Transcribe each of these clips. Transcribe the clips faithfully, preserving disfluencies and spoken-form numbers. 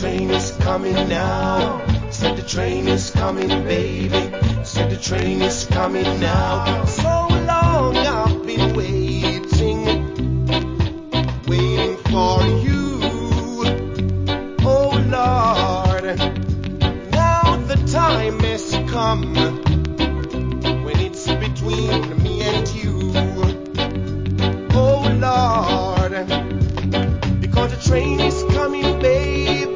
train is coming now. Said the train is coming, baby. Said the train is coming now. So long I've been waiting, waiting for you. Oh Lord, now the time has come when it's between me and you. Oh Lord, because the train is coming, baby.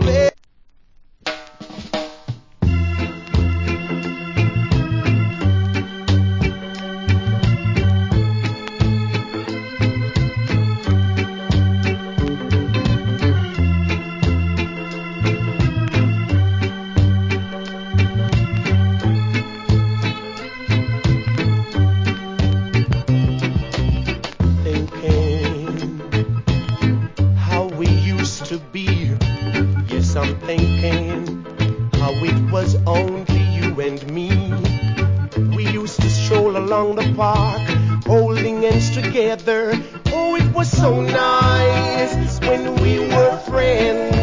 To be, yes, I'm thinking how it was only you and me. We used to stroll along the park, holding hands together. Oh, it was so nice when we were friends.